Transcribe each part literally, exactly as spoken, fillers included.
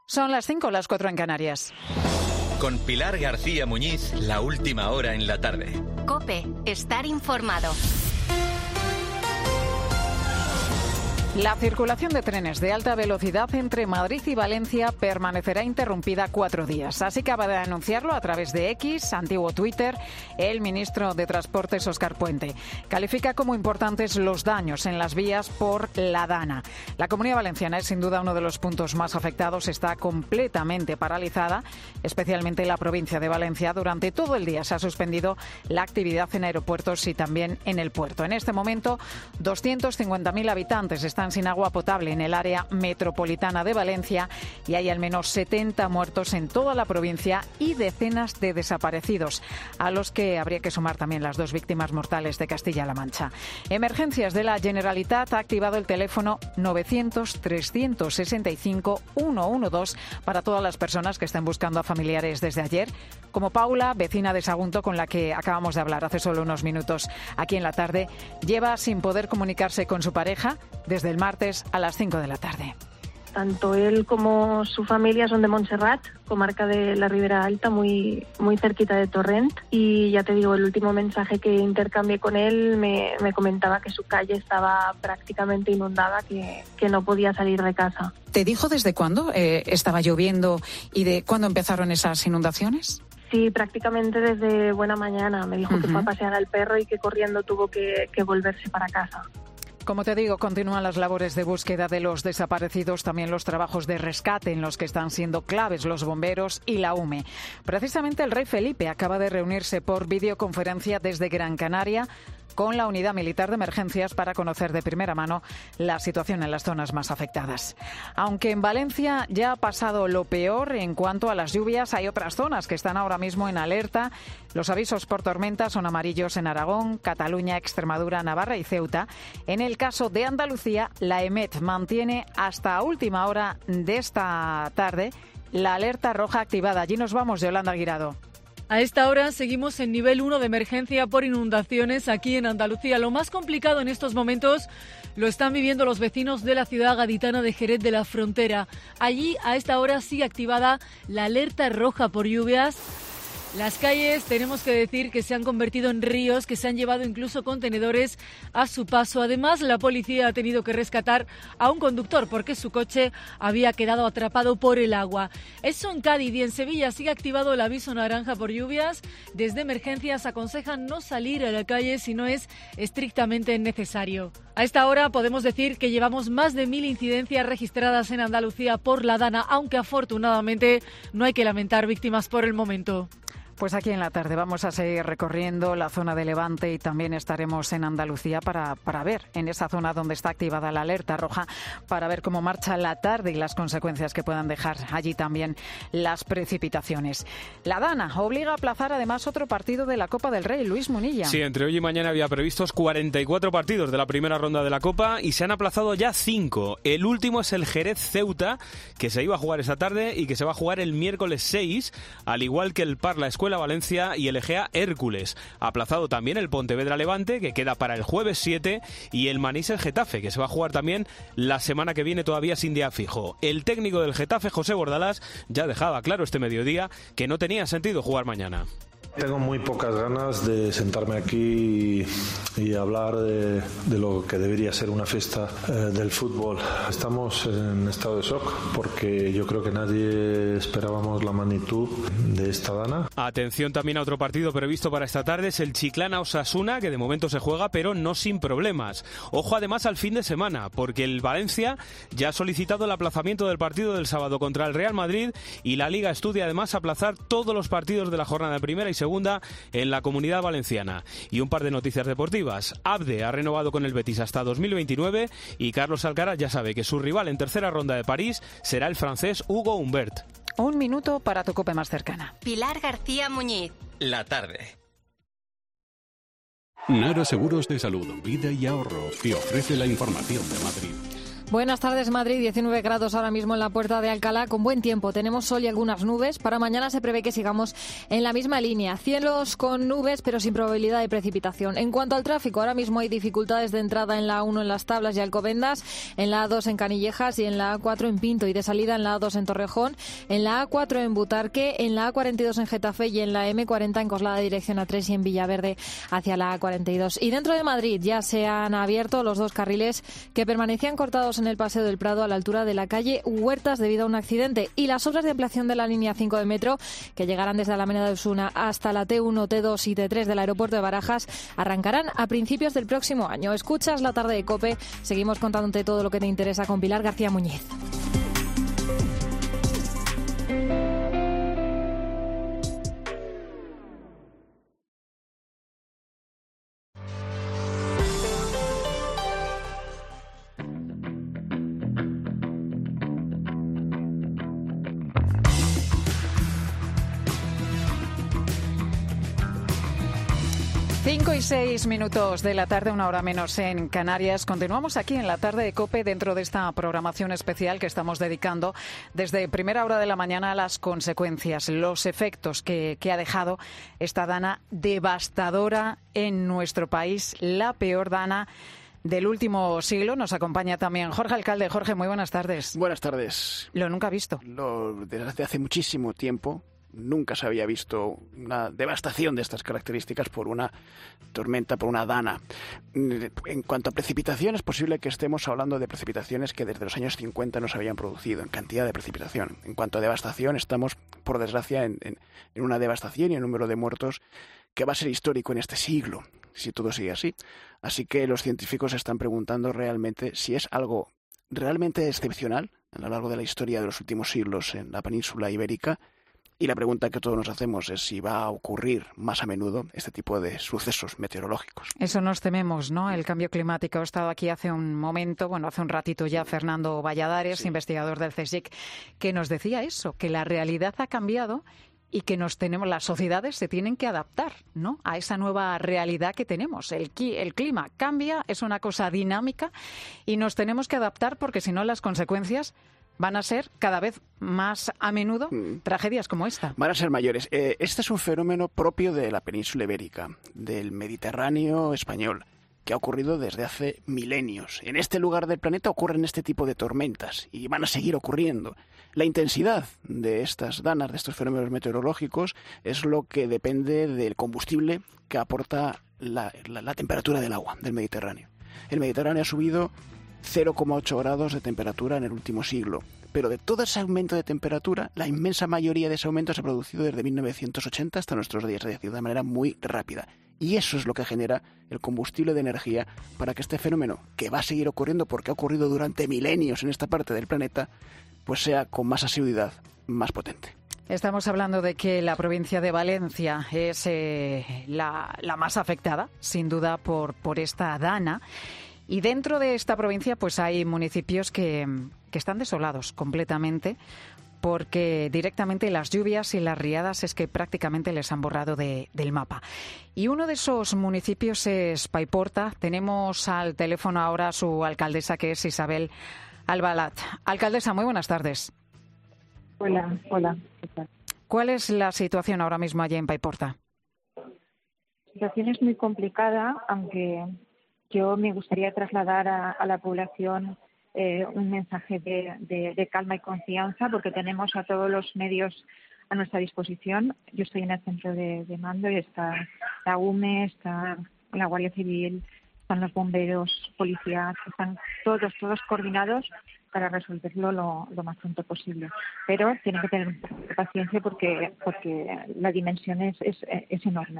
Son las cinco, las cuatro en Canarias. Con Pilar García Muñiz, la última hora en la tarde. COPE, estar informado. La circulación de trenes de alta velocidad entre Madrid y Valencia permanecerá interrumpida cuatro días. Así acaba de anunciarlo a través de X, antiguo Twitter, el ministro de Transportes, Óscar Puente. Califica como importantes los daños en las vías por la Dana. La Comunidad Valenciana es sin duda uno de los puntos más afectados. Está completamente paralizada, especialmente la provincia de Valencia. Durante todo el día se ha suspendido la actividad en aeropuertos y también en el puerto. En este momento, doscientos cincuenta mil habitantes están sin agua potable en el área metropolitana de Valencia y hay al menos setenta muertos en toda la provincia y decenas de desaparecidos, a los que habría que sumar también las dos víctimas mortales de Castilla-La Mancha. Emergencias de la Generalitat ha activado el teléfono novecientos, trescientos sesenta y cinco, ciento doce para todas las personas que estén buscando a familiares desde ayer, como Paula, vecina de Sagunto, con la que acabamos de hablar hace solo unos minutos aquí en la tarde. Lleva sin poder comunicarse con su pareja desde el martes a las cinco de la tarde. Tanto él como su familia son de Montserrat, comarca de la Ribera Alta, muy, muy cerquita de Torrent. Y ya te digo, el último mensaje que intercambié con él me, me comentaba que su calle estaba prácticamente inundada, que, que no podía salir de casa. ¿Te dijo desde cuándo eh, estaba lloviendo y de cuándo empezaron esas inundaciones? Sí, prácticamente desde buena mañana. Me dijo uh-huh. que fue a pasear al perro y que corriendo tuvo que, que volverse para casa. Como te digo, continúan las labores de búsqueda de los desaparecidos, también los trabajos de rescate en los que están siendo claves los bomberos y la U M E. Precisamente el rey Felipe acaba de reunirse por videoconferencia desde Gran Canaria con la Unidad Militar de Emergencias para conocer de primera mano la situación en las zonas más afectadas. Aunque en Valencia ya ha pasado lo peor en cuanto a las lluvias, hay otras zonas que están ahora mismo en alerta. Los avisos por tormenta son amarillos en Aragón, Cataluña, Extremadura, Navarra y Ceuta. En el caso de Andalucía, la EMET mantiene hasta última hora de esta tarde la alerta roja activada. Allí nos vamos, Yolanda Guirado. A esta hora seguimos en nivel uno de emergencia por inundaciones aquí en Andalucía. Lo más complicado en estos momentos lo están viviendo los vecinos de la ciudad gaditana de Jerez de la Frontera. Allí a esta hora sigue activada la alerta roja por lluvias. Las calles, tenemos que decir que se han convertido en ríos, que se han llevado incluso contenedores a su paso. Además, la policía ha tenido que rescatar a un conductor porque su coche había quedado atrapado por el agua. Eso en Cádiz y en Sevilla sigue activado el aviso naranja por lluvias. Desde emergencias aconsejan no salir a la calle si no es estrictamente necesario. A esta hora podemos decir que llevamos más de mil incidencias registradas en Andalucía por la Dana, aunque afortunadamente no hay que lamentar víctimas por el momento. Pues aquí en la tarde vamos a seguir recorriendo la zona de Levante y también estaremos en Andalucía para, para ver en esa zona donde está activada la alerta roja, para ver cómo marcha la tarde y las consecuencias que puedan dejar allí también las precipitaciones. La Dana obliga a aplazar además otro partido de la Copa del Rey, Luis Munilla. Sí, entre hoy y mañana había previstos cuarenta y cuatro partidos de la primera ronda de la Copa y se han aplazado ya cinco. El último es el Jerez-Ceuta, que se iba a jugar esta tarde y que se va a jugar el miércoles seis, al igual que el Parla Escuela Valencia y el Egea Hércules. Aplazado también el Pontevedra Levante, que queda para el jueves siete, y el Manís Getafe, que se va a jugar también la semana que viene, todavía sin día fijo. El técnico del Getafe, José Bordalás, ya dejaba claro este mediodía que no tenía sentido jugar mañana. Tengo muy pocas ganas de sentarme aquí y, y hablar de, de lo que debería ser una fiesta eh, del fútbol. Estamos en estado de shock porque yo creo que nadie esperábamos la magnitud de esta Dana. Atención también a otro partido previsto para esta tarde, es el Chiclana-Osasuna, que de momento se juega pero no sin problemas. Ojo además al fin de semana, porque el Valencia ya ha solicitado el aplazamiento del partido del sábado contra el Real Madrid y la Liga estudia además aplazar todos los partidos de la jornada de primera y segunda segunda en la Comunidad Valenciana. Y un par de noticias deportivas. Abde ha renovado con el Betis hasta dos mil veintinueve y Carlos Alcaraz ya sabe que su rival en tercera ronda de París será el francés Hugo Humbert. Un minuto para tu COPE más cercana. Pilar García Muñiz. La tarde. Nara Seguros de Salud, Vida y Ahorro te ofrece la información de Madrid. Buenas tardes, Madrid. diecinueve grados ahora mismo en la Puerta de Alcalá, con buen tiempo. Tenemos sol y algunas nubes. Para mañana se prevé que sigamos en la misma línea. Cielos con nubes, pero sin probabilidad de precipitación. En cuanto al tráfico, ahora mismo hay dificultades de entrada en la A uno en Las Tablas y Alcobendas, en la A dos en Canillejas y en la A cuatro en Pinto, y de salida en la A dos en Torrejón, en la A cuatro en Butarque, en la A cuarenta y dos en Getafe y en la eme cuarenta en Coslada dirección A tres y en Villaverde hacia la A cuarenta y dos. Y dentro de Madrid ya se han abierto los dos carriles que permanecían cortados en el Paseo del Prado a la altura de la calle Huertas debido a un accidente, y las obras de ampliación de la línea cinco de metro, que llegarán desde la Alameda de Osuna hasta la te uno, te dos y te tres del aeropuerto de Barajas, arrancarán a principios del próximo año. Escuchas La Tarde de COPE, seguimos contándote todo lo que te interesa con Pilar García Muñiz. Cinco y seis minutos de la tarde, una hora menos en Canarias. Continuamos aquí en La Tarde de COPE dentro de esta programación especial que estamos dedicando desde primera hora de la mañana a las consecuencias, los efectos que, que ha dejado esta dana devastadora en nuestro país, la peor dana del último siglo. Nos acompaña también Jorge Alcalde. Jorge, muy buenas tardes. Buenas tardes. Lo nunca visto. Lo, desde hace muchísimo tiempo nunca se había visto una devastación de estas características por una tormenta, por una dana. En cuanto a precipitación, es posible que estemos hablando de precipitaciones que desde los años cincuenta no se habían producido, en cantidad de precipitación. En cuanto a devastación, estamos, por desgracia, en, en, en una devastación y en número de muertos que va a ser histórico en este siglo, si todo sigue así. Así que los científicos están preguntando realmente si es algo realmente excepcional a lo largo de la historia de los últimos siglos en la península ibérica. Y la pregunta que todos nos hacemos es si va a ocurrir más a menudo este tipo de sucesos meteorológicos. Eso nos tememos, ¿no? El cambio climático. He estado aquí hace un momento, bueno, hace un ratito ya, Fernando Valladares, sí, investigador del CSIC, que nos decía eso, que la realidad ha cambiado y que nos tenemos, las sociedades se tienen que adaptar, ¿no?, a esa nueva realidad que tenemos. El, el clima cambia, es una cosa dinámica y nos tenemos que adaptar porque si no las consecuencias van a ser cada vez más a menudo mm. tragedias como esta. Van a ser mayores. Eh, este es un fenómeno propio de la península ibérica, del Mediterráneo español, que ha ocurrido desde hace milenios. En este lugar del planeta ocurren este tipo de tormentas y van a seguir ocurriendo. La intensidad de estas danas, de estos fenómenos meteorológicos, es lo que depende del combustible que aporta la, la, la temperatura del agua del Mediterráneo. El Mediterráneo ha subido cero coma ocho grados de temperatura en el último siglo. Pero de todo ese aumento de temperatura, la inmensa mayoría de ese aumento se ha producido desde mil novecientos ochenta hasta nuestros días, es decir, de manera muy rápida. Y eso es lo que genera el combustible de energía para que este fenómeno, que va a seguir ocurriendo porque ha ocurrido durante milenios en esta parte del planeta, pues sea con más asiduidad, más potente. Estamos hablando de que la provincia de Valencia es eh, la, la más afectada, sin duda, por, por esta dana. Y dentro de esta provincia pues hay municipios que, que están desolados completamente porque directamente las lluvias y las riadas es que prácticamente les han borrado de, del mapa. Y uno de esos municipios es Paiporta. Tenemos al teléfono ahora a su alcaldesa, que es Isabel Albalat. Alcaldesa, muy buenas tardes. Hola, hola. ¿Qué tal? ¿Cuál es la situación ahora mismo allí en Paiporta? La situación es muy complicada, aunque yo me gustaría trasladar a, a la población eh, un mensaje de, de, de calma y confianza, porque tenemos a todos los medios a nuestra disposición. Yo estoy en el centro de, de mando y está la U M E, está la Guardia Civil, están los bomberos, policías, están todos, todos coordinados para resolverlo lo, lo más pronto posible. Pero tienen que tener paciencia porque, porque la dimensión es, es, es enorme.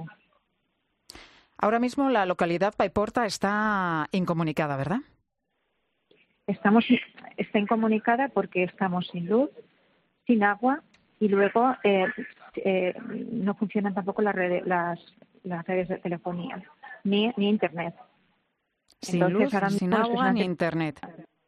Ahora mismo la localidad Paiporta está incomunicada, ¿verdad? Estamos, está incomunicada porque estamos sin luz, sin agua y luego eh, eh, no funcionan tampoco las redes, las, las redes de telefonía ni, ni internet. Sin Entonces, luz, ahora sin mismo agua ni internet.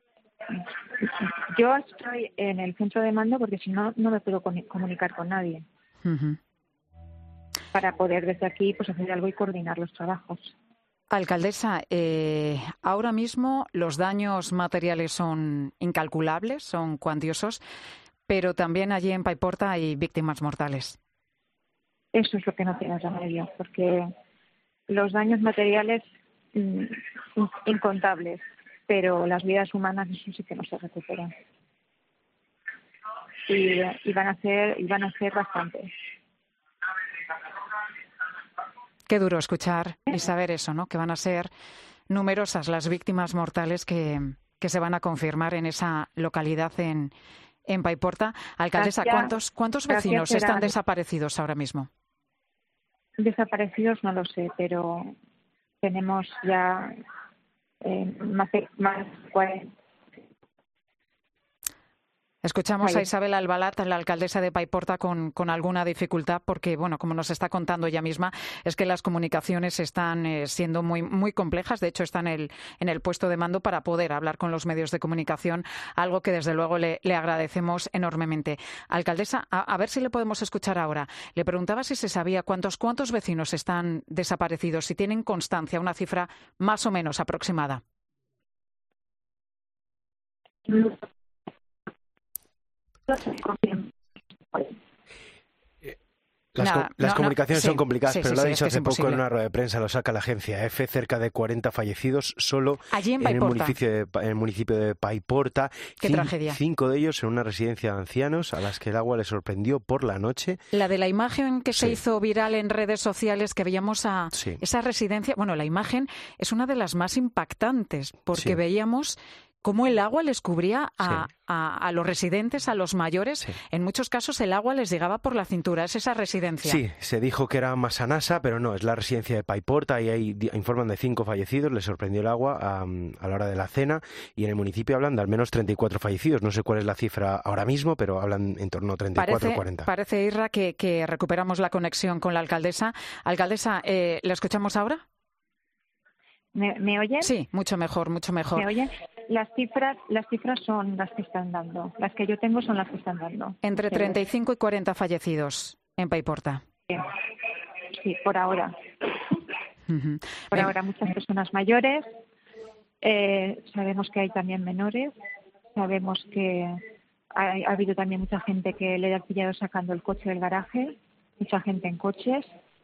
Yo estoy en el centro de mando porque si no, no me puedo comunicar con nadie. Uh-huh. Para poder desde aquí pues hacer algo y coordinar los trabajos. Alcaldesa, eh, ahora mismo los daños materiales son incalculables, son cuantiosos, pero también allí en Paiporta hay víctimas mortales. Eso es lo que no tiene remedio, porque los daños materiales mmm, incontables, pero las vidas humanas eso sí que no se recuperan. Y, y van a ser, y van a ser bastantes. Qué duro escuchar y saber eso, ¿no? Que van a ser numerosas las víctimas mortales que, que se van a confirmar en esa localidad en, en Paiporta. Alcaldesa, Gracias. ¿cuántos, cuántos vecinos Gracias, están serán. desaparecidos ahora mismo? Desaparecidos no lo sé, pero tenemos ya eh, más de más de cuarenta. Escuchamos Ahí. a Isabel Albalat, la alcaldesa de Paiporta, con, con alguna dificultad porque, bueno, como nos está contando ella misma, es que las comunicaciones están eh, siendo muy muy complejas. De hecho, está en el, en el puesto de mando para poder hablar con los medios de comunicación, algo que desde luego le, le agradecemos enormemente. Alcaldesa, a, a ver si le podemos escuchar ahora. Le preguntaba si se sabía cuántos, cuántos vecinos están desaparecidos, si tienen constancia, una cifra más o menos aproximada. Las, Nada, co- las no, comunicaciones no, sí, son complicadas, sí, pero sí, lo ha sí, dicho es que hace es poco en imposible. una rueda de prensa, lo saca la agencia EFE, cerca de cuarenta fallecidos solo Allí en en, el Paiporta. municipio de, Pa- en el municipio de Paiporta. Qué Cin- tragedia. Cinco de ellos en una residencia de ancianos a las que el agua les sorprendió por la noche. La de la imagen que se Sí. hizo viral en redes sociales, que veíamos a Sí. esa residencia, bueno, la imagen es una de las más impactantes, porque Sí. veíamos cómo el agua les cubría a, Sí. a- a los residentes, a los mayores. Sí. En muchos casos el agua les llegaba por la cintura, es esa residencia. Sí, se dijo que era Masanasa, pero no, es la residencia de Paiporta y ahí di- informan de cinco fallecidos, les sorprendió el agua a, a la hora de la cena y en el municipio hablan de al menos treinta y cuatro fallecidos. No sé cuál es la cifra ahora mismo, pero hablan en torno a treinta y cuatro o Parece, cuarenta. parece, Irra, que, que recuperamos la conexión con la alcaldesa. Alcaldesa, eh, ¿la escuchamos ahora? ¿Me, me oyen? Sí, mucho mejor, mucho mejor. ¿Me oyen? Las cifras, las cifras son las que están dando. Las que yo tengo son las que están dando. Entre Pero- treinta y cinco y cuarenta fallecidos en Paiporta. Sí, por ahora. Ujú. Por Bien. ahora muchas personas mayores. Eh, sabemos que hay también menores. Sabemos que ha, ha habido también mucha gente que le ha pillado sacando el coche del garaje. Mucha gente en coches.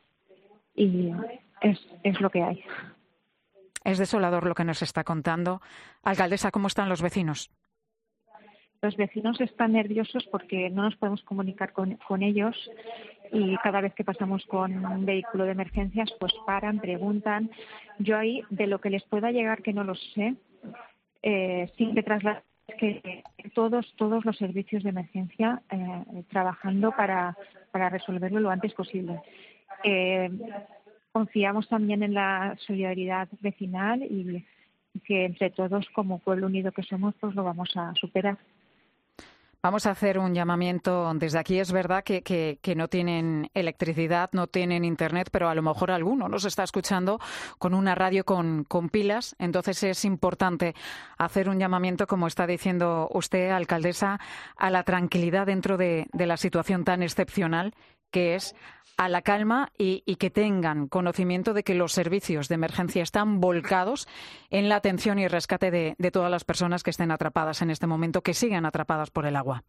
Y es, es lo que hay. Es desolador lo que nos está contando. Alcaldesa, ¿cómo están los vecinos? Los vecinos están nerviosos porque no nos podemos comunicar con, con ellos y cada vez que pasamos con un vehículo de emergencias pues paran, preguntan. Yo ahí de lo que les pueda llegar que no lo sé, eh, sí que trasladar que todos todos los servicios de emergencia eh, trabajando para, para resolverlo lo antes posible. Eh, confiamos también en la solidaridad vecinal y que entre todos como pueblo unido que somos pues lo vamos a superar. Vamos a hacer un llamamiento desde aquí. Es verdad que, que, que no tienen electricidad, no tienen internet, pero a lo mejor alguno nos está escuchando con una radio con, con pilas. Entonces es importante hacer un llamamiento, como está diciendo usted, alcaldesa, a la tranquilidad dentro de, de la situación tan excepcional que es, a la calma y, y que tengan conocimiento de que los servicios de emergencia están volcados en la atención y rescate de, de todas las personas que estén atrapadas en este momento, que sigan atrapadas por el agua.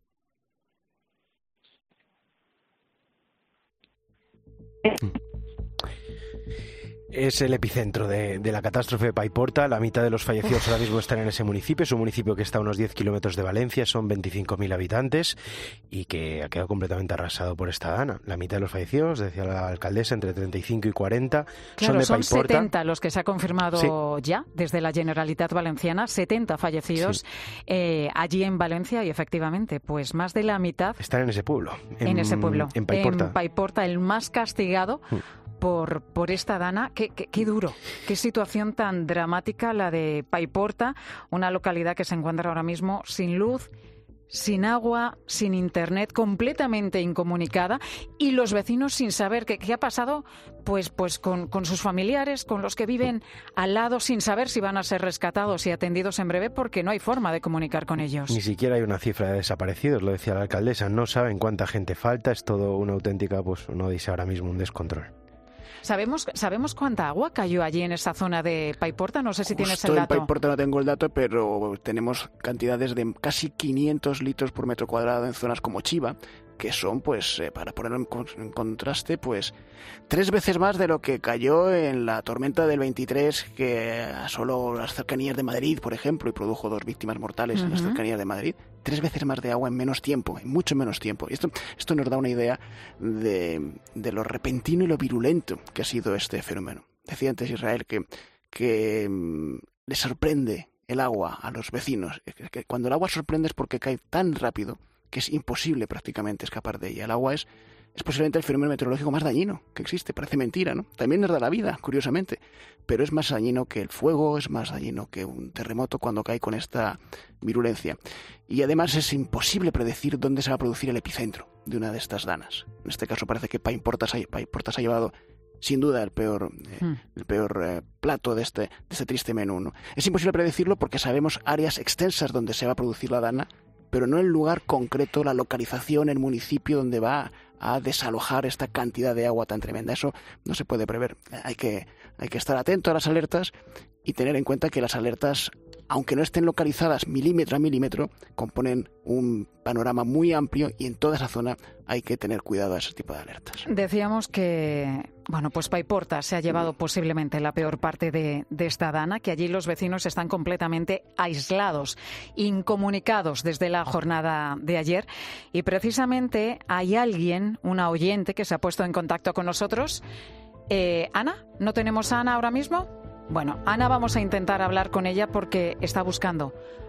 Es el epicentro de, de la catástrofe de Paiporta. La mitad de los fallecidos ahora mismo están en ese municipio. Es un municipio que está a unos diez kilómetros de Valencia, son veinticinco mil habitantes y que ha quedado completamente arrasado por esta dana. La mitad de los fallecidos, decía la alcaldesa, entre treinta y cinco y cuarenta, Claro, son de son Paiporta. setenta los que se ha confirmado Sí. ya desde la Generalitat Valenciana, setenta fallecidos Sí. eh, allí en Valencia y efectivamente, pues más de la mitad Están en ese pueblo. en, ese pueblo, En Paiporta. en Paiporta, el más castigado Mm. por, por esta dana. Qué, qué, qué duro, qué situación tan dramática la de Paiporta, una localidad que se encuentra ahora mismo sin luz, sin agua, sin internet, completamente incomunicada, y los vecinos sin saber qué, qué ha pasado pues, pues con, con sus familiares, con los que viven al lado, sin saber si van a ser rescatados y atendidos en breve, porque no hay forma de comunicar con ellos. Ni siquiera hay una cifra de desaparecidos, lo decía la alcaldesa. No saben cuánta gente falta, es todo una auténtica, pues, no dice ahora mismo, un descontrol. ¿Sabemos sabemos cuánta agua cayó allí en esa zona de Paiporta? No sé si Justo tienes el dato. En Paiporta no tengo el dato, pero tenemos cantidades de casi quinientos litros por metro cuadrado en zonas como Chiva, que son, pues, eh, para ponerlo en, con- en contraste, pues, tres veces más de lo que cayó en la tormenta del veintitrés, que asoló las cercanías de Madrid, por ejemplo, y produjo dos víctimas mortales en las Ujú. cercanías de Madrid. Tres veces más de agua en menos tiempo, en mucho menos tiempo. Y esto, esto nos da una idea de, de lo repentino y lo virulento que ha sido este fenómeno. Decía antes Israel que, que mm, le sorprende el agua a los vecinos. Que- que Cuando el agua sorprende es porque cae tan rápido que es imposible prácticamente escapar de ella. El agua es, es posiblemente el fenómeno meteorológico más dañino que existe. Parece mentira, ¿no? También nos da la vida, curiosamente. Pero es más dañino que el fuego, es más dañino que un terremoto cuando cae con esta virulencia. Y además es imposible predecir dónde se va a producir el epicentro de una de estas danas. En este caso parece que Paiporta se ha, Paiporta se ha llevado sin duda el peor, eh, el peor eh, plato de este, de este triste menú, ¿no? Es imposible predecirlo porque sabemos áreas extensas donde se va a producir la dana, pero no el lugar concreto, la localización, el municipio donde va a desalojar esta cantidad de agua tan tremenda. Eso no se puede prever. Hay que, hay que estar atento a las alertas y tener en cuenta que las alertas, aunque no estén localizadas milímetro a milímetro, componen un panorama muy amplio y en toda esa zona hay que tener cuidado a ese tipo de alertas. Decíamos que, bueno, pues Paiporta se ha llevado posiblemente la peor parte de, de esta dana, que allí los vecinos están completamente aislados, incomunicados desde la jornada de ayer. Y precisamente hay alguien, una oyente, que se ha puesto en contacto con nosotros. Eh, ¿Ana? ¿No tenemos a Ana ahora mismo? Bueno, Ana, vamos a intentar hablar con ella porque está buscando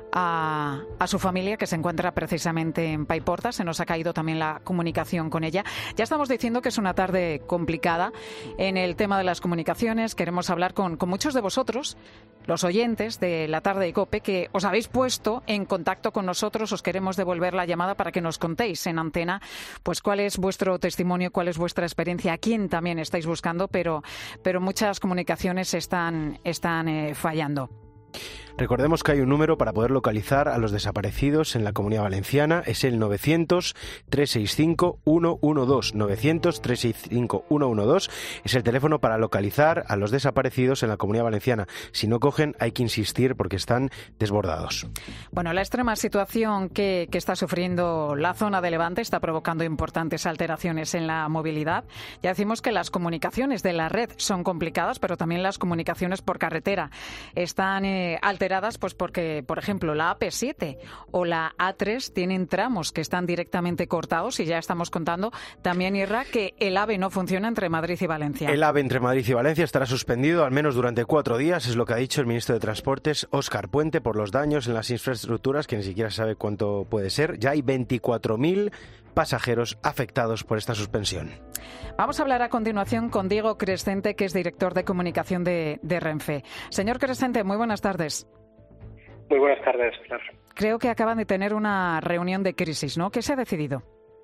a, a su familia, que se encuentra precisamente en Paiporta. Se nos ha caído también la comunicación con ella. Ya estamos diciendo que es una tarde complicada en el tema de las comunicaciones. Queremos hablar con, con muchos de vosotros, los oyentes de la tarde de COPE, que os habéis puesto en contacto con nosotros. Os queremos devolver la llamada para que nos contéis en antena pues cuál es vuestro testimonio, cuál es vuestra experiencia, a quién también estáis buscando, pero, pero muchas comunicaciones están, están eh, fallando. Recordemos que hay un número para poder localizar a los desaparecidos en la Comunidad Valenciana. Es el novecientos, trescientos sesenta y cinco, ciento doce. novecientos, trescientos sesenta y cinco, ciento doce es el teléfono para localizar a los desaparecidos en la Comunidad Valenciana. Si no cogen, hay que insistir porque están desbordados. Bueno, la extrema situación que, que está sufriendo la zona de Levante está provocando importantes alteraciones en la movilidad. Ya decimos que las comunicaciones de la red son complicadas, pero también las comunicaciones por carretera están eh, alteradas, pues porque, por ejemplo, la A P siete o la A tres tienen tramos que están directamente cortados y ya estamos contando también, Irra, que el AVE no funciona entre Madrid y Valencia. El AVE entre Madrid y Valencia estará suspendido al menos durante cuatro días, es lo que ha dicho el ministro de Transportes, Óscar Puente, por los daños en las infraestructuras, que ni siquiera sabe cuánto puede ser. Ya hay veinticuatro mil pasajeros afectados por esta suspensión. Vamos a hablar a continuación con Diego Crescente, que es director de comunicación de, de Renfe. Señor Crescente, muy buenas tardes. Muy buenas tardes, Pilar. Creo que acaban de tener una reunión de crisis, ¿no? ¿Qué se ha decidido?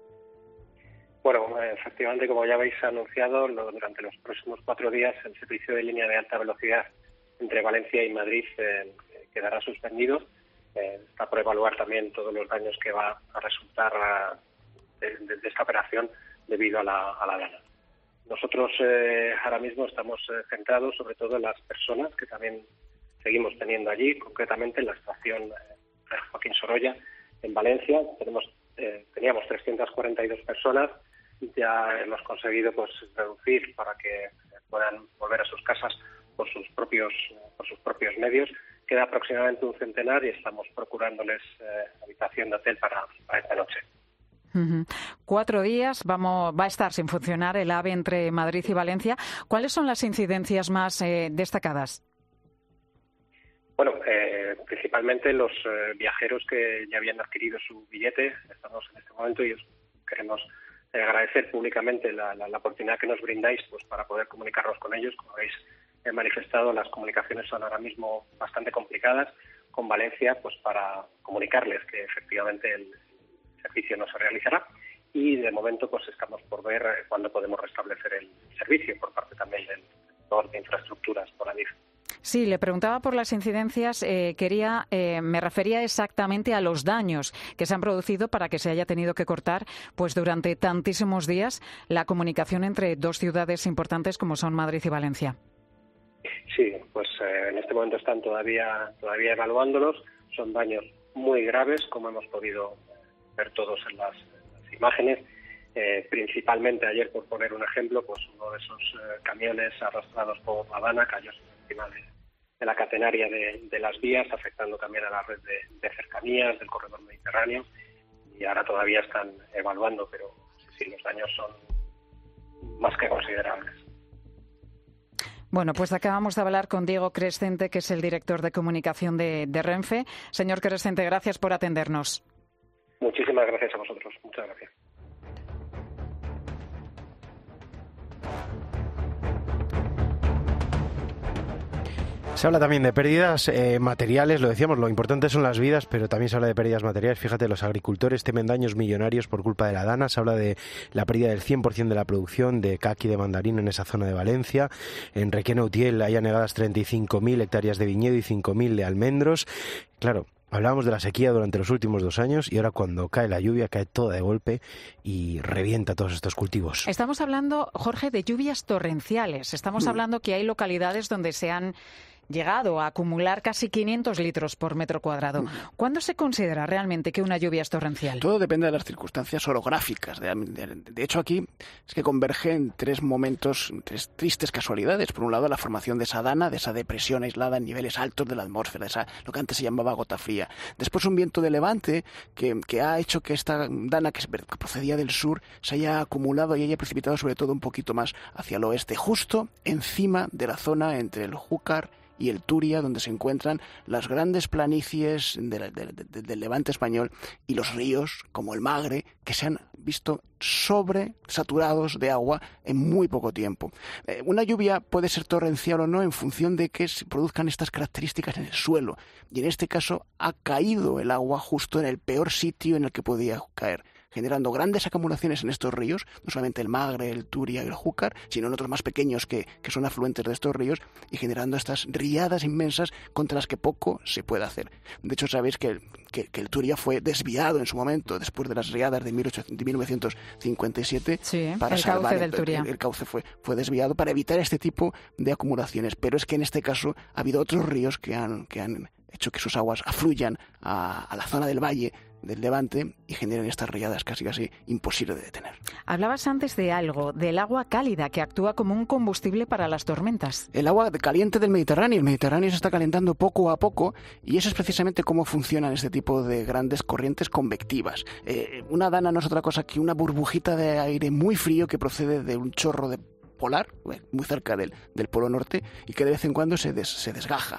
Bueno, efectivamente, como ya habéis anunciado, lo, durante los próximos cuatro días el servicio de línea de alta velocidad entre Valencia y Madrid eh, quedará suspendido. Eh, está por evaluar también todos los daños que va a resultar a, de, de, de esta operación debido a la, a la dana. Nosotros eh, ahora mismo estamos eh, centrados sobre todo en las personas que también seguimos teniendo allí, concretamente en la estación eh, Joaquín Sorolla, en Valencia. Tenemos, eh, teníamos trescientas cuarenta y dos personas, ya hemos conseguido pues reducir para que puedan volver a sus casas por sus propios, por sus propios medios. Queda aproximadamente un centenar y estamos procurándoles eh, habitación de hotel para, para esta noche. Uh-huh. Cuatro días vamos, va a estar sin funcionar el AVE entre Madrid y Valencia. ¿Cuáles son las incidencias más eh, destacadas? Bueno, eh, principalmente los eh, viajeros que ya habían adquirido su billete. Estamos en este momento y os queremos eh, agradecer públicamente la, la, la oportunidad que nos brindáis pues para poder comunicarnos con ellos. Como habéis eh, manifestado, las comunicaciones son ahora mismo bastante complicadas con Valencia, pues para comunicarles que efectivamente el servicio no se realizará y de momento pues estamos por ver eh, cuándo podemos restablecer el servicio por parte también del sector de infraestructuras por allí. Sí, le preguntaba por las incidencias. Eh, quería, eh, me refería exactamente a los daños que se han producido para que se haya tenido que cortar, pues durante tantísimos días, la comunicación entre dos ciudades importantes como son Madrid y Valencia. Sí, pues eh, en este momento están todavía todavía evaluándolos. Son daños muy graves, como hemos podido ver todos en las, en las imágenes. Eh, principalmente ayer, por poner un ejemplo, pues uno de esos eh, camiones arrastrados por Adana cayó encima de, de la catenaria de, de las vías, afectando también a la red de, de cercanías del corredor mediterráneo, y ahora todavía están evaluando, pero sí, sí, los daños son más que considerables. Bueno, pues acabamos de hablar con Diego Crescente, que es el director de comunicación de, de Renfe. Señor Crescente, gracias por atendernos. Muchísimas gracias a vosotros. Muchas gracias. Se habla también de pérdidas eh, materiales, lo decíamos, lo importante son las vidas, pero también se habla de pérdidas materiales. Fíjate, los agricultores temen daños millonarios por culpa de la Dana. Se habla de la pérdida del cien por ciento de la producción de caqui de mandarín en esa zona de Valencia. En Requena-Utiel hay anegadas treinta y cinco mil hectáreas de viñedo y cinco mil de almendros. Claro, hablábamos de la sequía durante los últimos dos años y ahora cuando cae la lluvia cae toda de golpe y revienta todos estos cultivos. Estamos hablando, Jorge, de lluvias torrenciales. Estamos mm. hablando que hay localidades donde se han llegado a acumular casi quinientos litros por metro cuadrado. ¿Cuándo se considera realmente que una lluvia es torrencial? Todo depende de las circunstancias orográficas. De, de, de hecho, aquí es que convergen tres momentos, tres tristes casualidades. Por un lado, la formación de esa dana, de esa depresión aislada en niveles altos de la atmósfera, de esa, lo que antes se llamaba gota fría. Después, un viento de levante que, que ha hecho que esta dana, que procedía del sur, se haya acumulado y haya precipitado sobre todo un poquito más hacia el oeste, justo encima de la zona entre el Júcar y el Turia, donde se encuentran las grandes planicies de la, de, de, del levante español y los ríos, como el Magre, que se han visto sobresaturados de agua en muy poco tiempo. Eh, una lluvia puede ser torrencial o no en función de que se produzcan estas características en el suelo, y en este caso ha caído el agua justo en el peor sitio en el que podía caer, generando grandes acumulaciones en estos ríos, no solamente el Magre, el Turia y el Júcar, sino en otros más pequeños que, que son afluentes de estos ríos, y generando estas riadas inmensas contra las que poco se puede hacer. De hecho, sabéis que el, que, que el Turia fue desviado en su momento, después de las riadas de, mil novecientos cincuenta y siete, sí, para el salvar cauce del Turia. El, el cauce fue, fue desviado para evitar este tipo de acumulaciones. Pero es que en este caso ha habido otros ríos que han, que han hecho que sus aguas afluyan a, a la zona del valle del Levante y generan estas riadas casi casi imposible de detener. Hablabas antes de algo, del agua cálida que actúa como un combustible para las tormentas. El agua caliente del Mediterráneo. El Mediterráneo se está calentando poco a poco y eso es precisamente cómo funcionan este tipo de grandes corrientes convectivas. Eh, una dana no es otra cosa que una burbujita de aire muy frío que procede de un chorro de polar, muy cerca del, del Polo Norte, y que de vez en cuando se, des, se desgaja.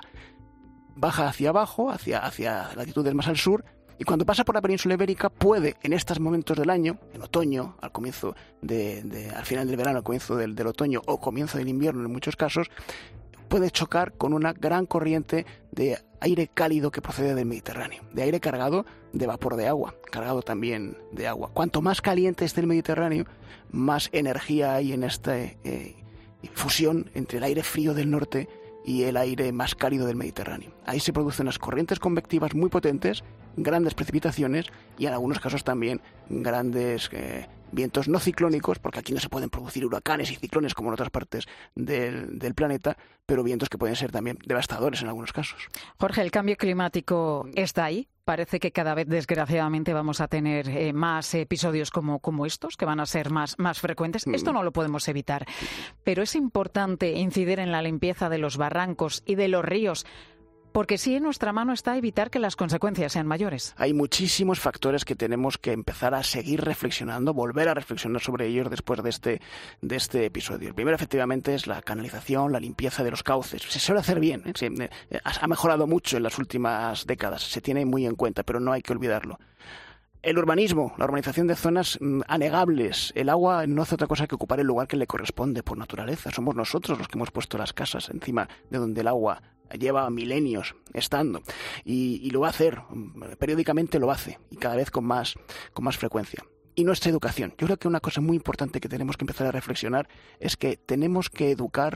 Baja hacia abajo, hacia, hacia latitudes más al sur, y cuando pasa por la península ibérica puede, en estos momentos del año, en otoño, al comienzo de, de al final del verano, al comienzo del, del otoño o comienzo del invierno en muchos casos, puede chocar con una gran corriente de aire cálido que procede del Mediterráneo, de aire cargado de vapor de agua, cargado también de agua. Cuanto más caliente esté el Mediterráneo, más energía hay en esta eh, fusión entre el aire frío del norte y el aire más cálido del Mediterráneo. Ahí se producen las corrientes convectivas muy potentes, grandes precipitaciones y en algunos casos también grandes eh, vientos no ciclónicos, porque aquí no se pueden producir huracanes y ciclones como en otras partes del, del planeta, pero vientos que pueden ser también devastadores en algunos casos. Jorge, ¿el cambio climático está ahí? Parece que cada vez, desgraciadamente, vamos a tener eh, más episodios como, como estos, que van a ser más, más frecuentes. Mm. Esto no lo podemos evitar, pero es importante incidir en la limpieza de los barrancos y de los ríos, porque sí en nuestra mano está evitar que las consecuencias sean mayores. Hay muchísimos factores que tenemos que empezar a seguir reflexionando, volver a reflexionar sobre ellos después de este, de este episodio. El primero, efectivamente, es la canalización, la limpieza de los cauces. Se suele hacer bien, ¿eh? Se, eh, ha mejorado mucho en las últimas décadas, se tiene muy en cuenta, pero no hay que olvidarlo. El urbanismo, la urbanización de zonas mmm, anegables. El agua no hace otra cosa que ocupar el lugar que le corresponde por naturaleza. Somos nosotros los que hemos puesto las casas encima de donde el agua lleva milenios estando. Y, y lo va a hacer, periódicamente lo hace, y cada vez con más, con más frecuencia. Y nuestra educación. Yo creo que una cosa muy importante que tenemos que empezar a reflexionar es que tenemos que educar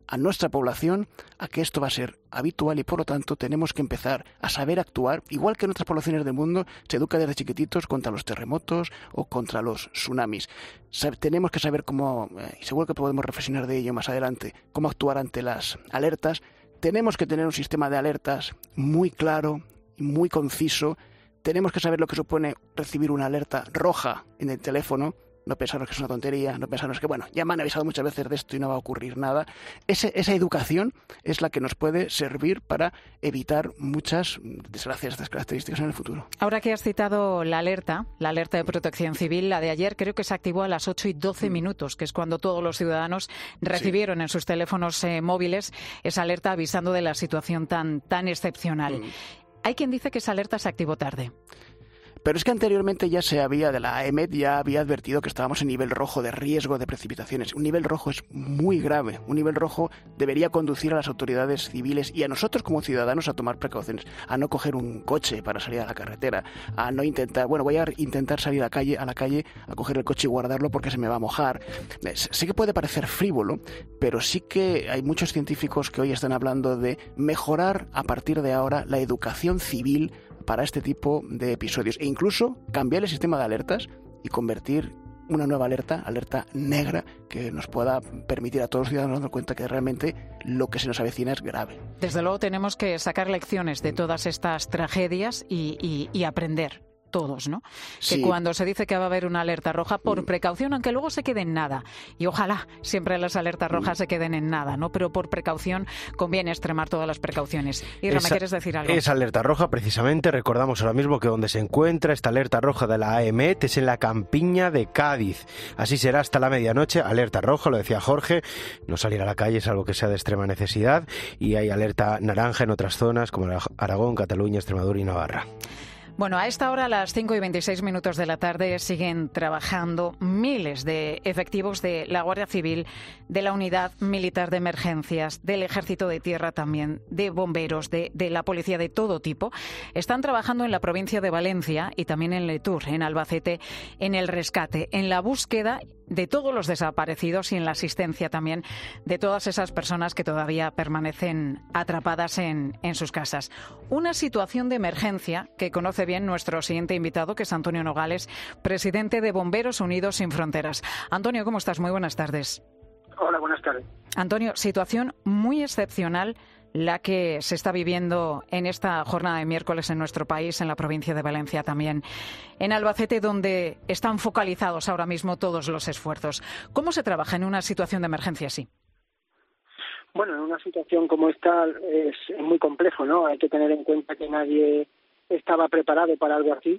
a nuestra población a que esto va a ser habitual y por lo tanto tenemos que empezar a saber actuar, igual que en otras poblaciones del mundo se educa desde chiquititos contra los terremotos o contra los tsunamis. Sab- tenemos que saber cómo, eh, y seguro que podemos reflexionar de ello más adelante, cómo actuar ante las alertas. Tenemos que tener un sistema de alertas muy claro, muy conciso. Tenemos que saber lo que supone recibir una alerta roja en el teléfono. No pensarnos que es una tontería, no pensarnos que, bueno, ya me han avisado muchas veces de esto y no va a ocurrir nada. Ese, esa educación es la que nos puede servir para evitar muchas desgracias de estas características en el futuro. Ahora que has citado la alerta, la alerta de protección civil, la de ayer creo que se activó a las ocho y doce minutos, que es cuando todos los ciudadanos recibieron sí. en sus teléfonos eh, móviles esa alerta avisando de la situación tan, tan excepcional. Mm. Hay quien dice que esa alerta se activó tarde. Pero es que anteriormente ya se había, de la A E M E T ya había advertido que estábamos en nivel rojo de riesgo de precipitaciones. Un nivel rojo es muy grave. Un nivel rojo debería conducir a las autoridades civiles y a nosotros como ciudadanos a tomar precauciones, a no coger un coche para salir a la carretera, a no intentar, bueno, voy a intentar salir a la calle, a la calle a coger el coche y guardarlo porque se me va a mojar. Sé que puede parecer frívolo, pero sí que hay muchos científicos que hoy están hablando de mejorar a partir de ahora la educación civil para este tipo de episodios e incluso cambiar el sistema de alertas y convertir una nueva alerta, alerta negra, que nos pueda permitir a todos los ciudadanos darnos cuenta que realmente lo que se nos avecina es grave. Desde luego tenemos que sacar lecciones de todas estas tragedias y, y, y aprender todos, ¿no? Sí. Que cuando se dice que va a haber una alerta roja, por precaución, aunque luego se quede en nada, y ojalá siempre las alertas rojas se queden en nada, ¿no? Pero por precaución conviene extremar todas las precauciones. Irra, ¿me quieres decir algo? Esa alerta roja, precisamente, recordamos ahora mismo que donde se encuentra esta alerta roja de la A E M E T es en la Campiña de Cádiz. Así será hasta la medianoche, alerta roja, lo decía Jorge, no salir a la calle es algo que sea de extrema necesidad, y hay alerta naranja en otras zonas como Aragón, Cataluña, Extremadura y Navarra. Bueno, a esta hora, a las cinco y veintiséis minutos de la tarde, siguen trabajando miles de efectivos de la Guardia Civil, de la Unidad Militar de Emergencias, del Ejército de Tierra también, de bomberos, de, de la policía de todo tipo. Están trabajando en la provincia de Valencia y también en Letur, en Albacete, en el rescate, en la búsqueda de todos los desaparecidos y en la asistencia también de todas esas personas que todavía permanecen atrapadas en, en sus casas. Una situación de emergencia que conoce bien nuestro siguiente invitado, que es Antonio Nogales, presidente de Bomberos Unidos Sin Fronteras. Antonio, ¿cómo estás? Muy buenas tardes. Hola, buenas tardes. Antonio, situación muy excepcional la que se está viviendo en esta jornada de miércoles en nuestro país, en la provincia de Valencia también, en Albacete, donde están focalizados ahora mismo todos los esfuerzos. ¿Cómo se trabaja en una situación de emergencia así? Bueno, en una situación como esta es, es muy complejo, ¿no? Hay que tener en cuenta que nadie estaba preparado para algo así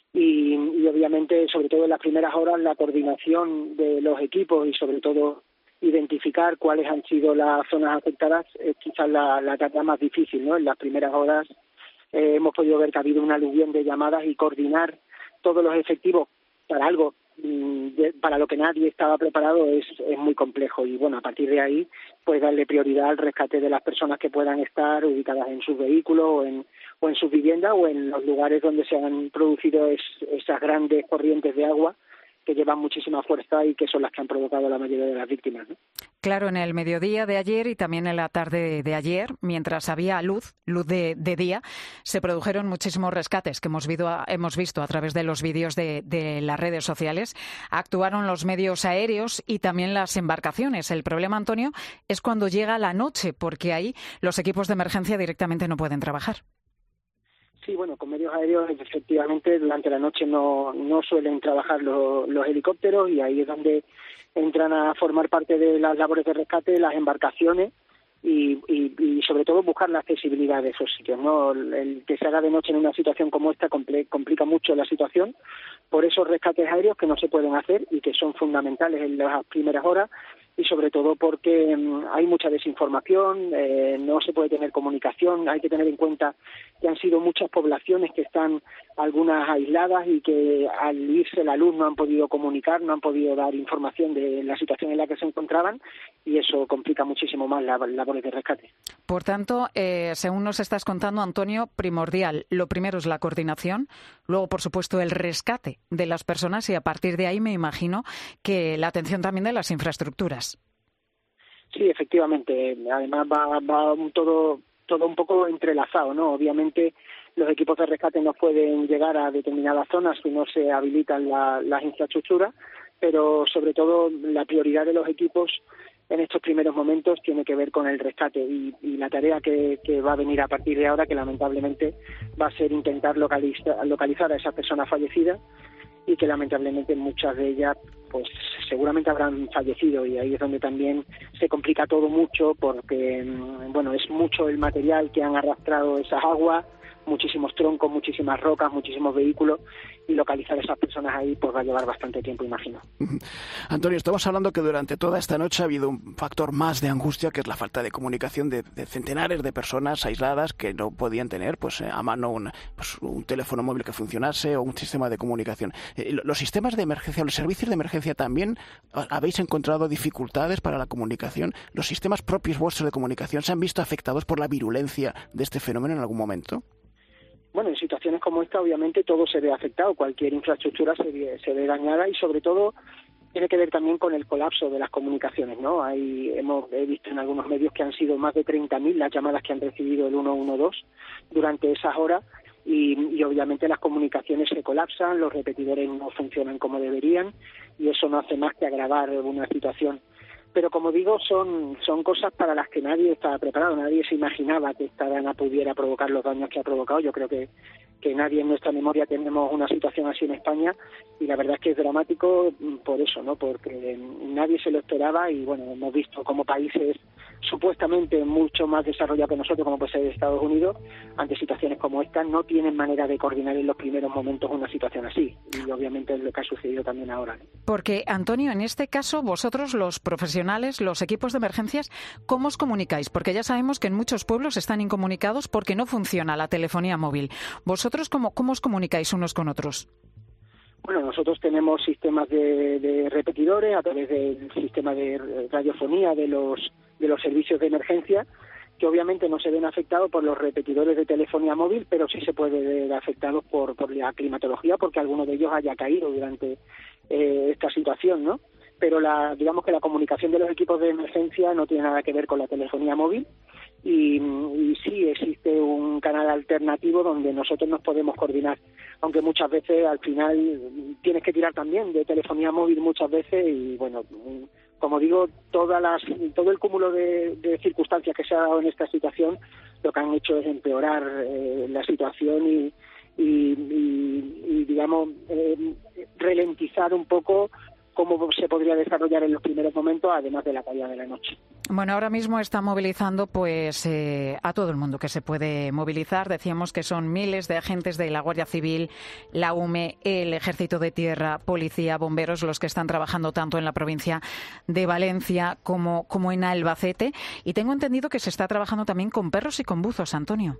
y, y obviamente, sobre todo en las primeras horas, la coordinación de los equipos y sobre todo identificar cuáles han sido las zonas afectadas es quizás la, la tarea más difícil, ¿no? En las primeras horas eh, hemos podido ver que ha habido un aluvión de llamadas y coordinar todos los efectivos para algo mmm, de, para lo que nadie estaba preparado es, es muy complejo y bueno, a partir de ahí pues darle prioridad al rescate de las personas que puedan estar ubicadas en sus vehículos o en, o en sus viviendas o en los lugares donde se han producido es, esas grandes corrientes de agua que llevan muchísima fuerza y que son las que han provocado la mayoría de las víctimas, ¿no? Claro, en el mediodía de ayer y también en la tarde de ayer, mientras había luz, luz de, de día, se produjeron muchísimos rescates que hemos, visto, hemos visto a través de los vídeos de, de las redes sociales. Actuaron los medios aéreos y también las embarcaciones. El problema, Antonio, es cuando llega la noche, porque ahí los equipos de emergencia directamente no pueden trabajar. Sí, bueno, con medios aéreos efectivamente durante la noche no, no suelen trabajar los, los helicópteros y ahí es donde entran a formar parte de las labores de rescate las embarcaciones y, y, y sobre todo buscar la accesibilidad de esos sitios, ¿no? El, el que se haga de noche en una situación como esta comple, complica mucho la situación, por esos rescates aéreos que no se pueden hacer y que son fundamentales en las primeras horas y sobre todo porque um, hay mucha desinformación, eh, no se puede tener comunicación, hay que tener en cuenta que han sido muchas poblaciones que están algunas aisladas y que al irse la luz no han podido comunicar, no han podido dar información de la situación en la que se encontraban y eso complica muchísimo más las labores de rescate. Por tanto, eh, según nos estás contando, Antonio, primordial, lo primero es la coordinación, luego, por supuesto, el rescate de las personas y a partir de ahí me imagino que la atención también de las infraestructuras. Sí, efectivamente. Además va, va todo, todo un poco entrelazado, ¿no? Obviamente los equipos de rescate no pueden llegar a determinadas zonas si no se habilitan la, las infraestructuras, pero sobre todo la prioridad de los equipos en estos primeros momentos tiene que ver con el rescate y, y la tarea que, que va a venir a partir de ahora, que lamentablemente va a ser intentar localizar, localizar a esas personas fallecidas y que lamentablemente muchas de ellas pues seguramente habrán fallecido, y ahí es donde también se complica todo mucho porque bueno, es mucho el material que han arrastrado esas aguas, muchísimos troncos, muchísimas rocas, muchísimos vehículos, y localizar a esas personas ahí pues va a llevar bastante tiempo, imagino. Antonio, estamos hablando que durante toda esta noche ha habido un factor más de angustia, que es la falta de comunicación de, de centenares de personas aisladas que no podían tener pues a mano un, pues, un teléfono móvil que funcionase o un sistema de comunicación. Eh, los sistemas de emergencia, los servicios de emergencia también, ¿habéis encontrado dificultades para la comunicación? ¿Los sistemas propios vuestros de comunicación se han visto afectados por la virulencia de este fenómeno en algún momento? Bueno, en situaciones como esta, obviamente, todo se ve afectado, cualquier infraestructura se ve, se ve dañada, y sobre todo tiene que ver también con el colapso de las comunicaciones, ¿no? Hay, hemos he visto en algunos medios que han sido más de treinta mil las llamadas que han recibido el uno uno dos durante esas horas, y, y obviamente las comunicaciones se colapsan, los repetidores no funcionan como deberían, y eso no hace más que agravar una situación. Pero como digo, son son cosas para las que nadie estaba preparado, nadie se imaginaba que esta dana pudiera provocar los daños que ha provocado. Yo creo que, que nadie en nuestra memoria tenemos una situación así en España, y la verdad es que es dramático por eso, ¿no? Porque nadie se lo esperaba, y bueno, hemos visto como países supuestamente mucho más desarrollados que nosotros, como puede ser Estados Unidos, ante situaciones como esta, no tienen manera de coordinar en los primeros momentos una situación así, y obviamente es lo que ha sucedido también ahora, ¿no? Porque, Antonio, en este caso, vosotros, los profesionales, los equipos de emergencias, ¿cómo os comunicáis? Porque ya sabemos que en muchos pueblos están incomunicados porque no funciona la telefonía móvil. ¿Vosotros cómo, cómo os comunicáis unos con otros? Bueno, nosotros tenemos sistemas de, de repetidores a través del sistema de radiofonía de los de los servicios de emergencia, que obviamente no se ven afectados por los repetidores de telefonía móvil, pero sí se puede ver afectados por, por la climatología, porque alguno de ellos haya caído durante eh, esta situación, ¿no? Pero la, digamos que la comunicación de los equipos de emergencia no tiene nada que ver con la telefonía móvil, y, y sí existe un canal alternativo donde nosotros nos podemos coordinar, aunque muchas veces al final tienes que tirar también de telefonía móvil muchas veces, y bueno, como digo, todas las, todo el cúmulo de, de circunstancias que se ha dado en esta situación lo que han hecho es empeorar eh, la situación y, y, y, y digamos, eh, ralentizar un poco cómo se podría desarrollar en los primeros momentos, además de la caída de la noche. Bueno, ahora mismo está movilizando pues eh, a todo el mundo que se puede movilizar. Decíamos que son miles de agentes de la Guardia Civil, la U M E, el Ejército de Tierra, Policía, Bomberos, los que están trabajando tanto en la provincia de Valencia como, como en Albacete. Y tengo entendido que se está trabajando también con perros y con buzos, Antonio.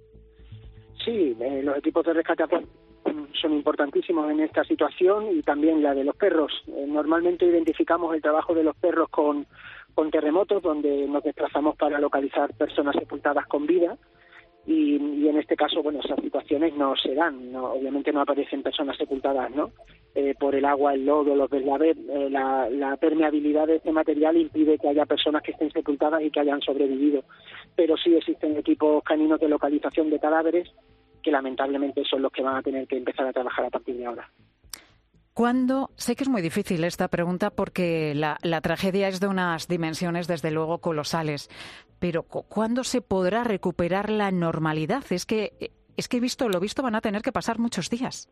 Sí, eh, los equipos de rescate son importantísimos en esta situación, y también la de los perros. Eh, normalmente identificamos el trabajo de los perros con, con terremotos, donde nos desplazamos para localizar personas sepultadas con vida, y, y en este caso, bueno, esas situaciones no se dan, no, obviamente no aparecen personas sepultadas, ¿no? Eh, por el agua, el lodo, los deslaves, eh, la, la permeabilidad de este material impide que haya personas que estén sepultadas y que hayan sobrevivido, pero sí existen equipos caninos de localización de cadáveres, que lamentablemente son los que van a tener que empezar a trabajar a partir de ahora. ¿Cuándo? Sé que es muy difícil esta pregunta porque la, la tragedia es de unas dimensiones desde luego colosales, pero ¿cuándo se podrá recuperar la normalidad? Es que, es que he visto, lo visto, van a tener que pasar muchos días.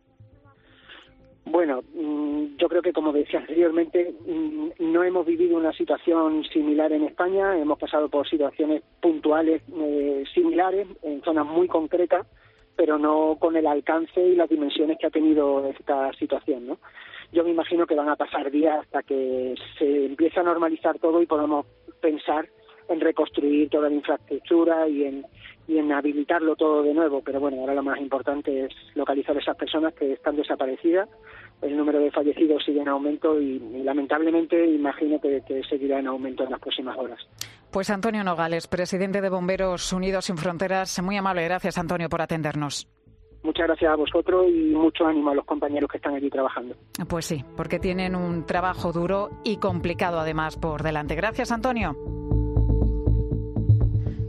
Bueno, yo creo que, como decía anteriormente, no hemos vivido una situación similar en España. Hemos pasado por situaciones puntuales eh, similares en zonas muy concretas, pero no con el alcance y las dimensiones que ha tenido esta situación, ¿no? Yo me imagino que van a pasar días hasta que se empiece a normalizar todo y podamos pensar en reconstruir toda la infraestructura y en, y en habilitarlo todo de nuevo. Pero bueno, ahora lo más importante es localizar a esas personas que están desaparecidas. El número de fallecidos sigue en aumento y, y lamentablemente imagino que, que seguirá en aumento en las próximas horas. Pues Antonio Nogales, presidente de Bomberos Unidos Sin Fronteras, muy amable. Gracias, Antonio, por atendernos. Muchas gracias a vosotros y mucho ánimo a los compañeros que están allí trabajando. Pues sí, porque tienen un trabajo duro y complicado además por delante. Gracias, Antonio.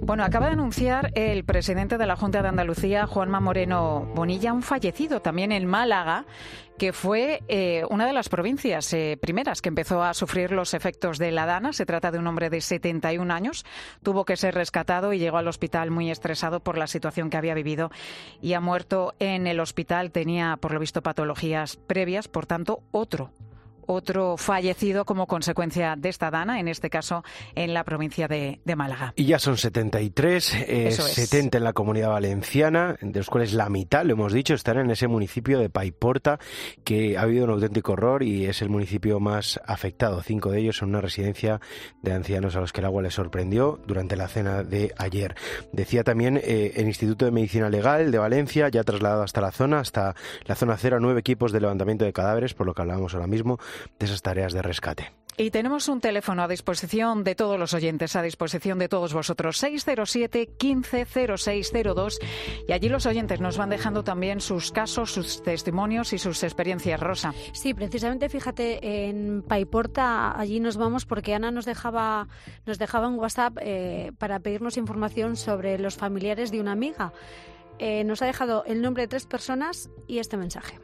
Bueno, acaba de anunciar el presidente de la Junta de Andalucía, Juanma Moreno Bonilla, un fallecido también en Málaga, que fue eh, una de las provincias eh, primeras que empezó a sufrir los efectos de la Dana. Se trata de un hombre de setenta y un años. Tuvo que ser rescatado y llegó al hospital muy estresado por la situación que había vivido y ha muerto en el hospital. Tenía, por lo visto, patologías previas, por tanto, otro Otro fallecido como consecuencia de esta dana, en este caso en la provincia de, de Málaga. Y ya son setenta y tres, eh, setenta en la Comunidad Valenciana, de los cuales la mitad, lo hemos dicho, están en ese municipio de Paiporta, que ha habido un auténtico horror y es el municipio más afectado. Cinco de ellos son una residencia de ancianos a los que el agua les sorprendió durante la cena de ayer. Decía también eh, el Instituto de Medicina Legal de Valencia, ya trasladado hasta la zona, hasta la zona cero, a nueve equipos de levantamiento de cadáveres, por lo que hablábamos ahora mismo, de esas tareas de rescate. Y tenemos un teléfono a disposición de todos los oyentes, a disposición de todos vosotros, seis cero siete, quince, cero seis cero dos, y allí los oyentes nos van dejando también sus casos, sus testimonios y sus experiencias. Rosa. Sí, precisamente, fíjate, en Paiporta allí nos vamos porque Ana nos dejaba, nos dejaba un WhatsApp eh, para pedirnos información sobre los familiares de una amiga. Eh, nos ha dejado el nombre de tres personas y este mensaje.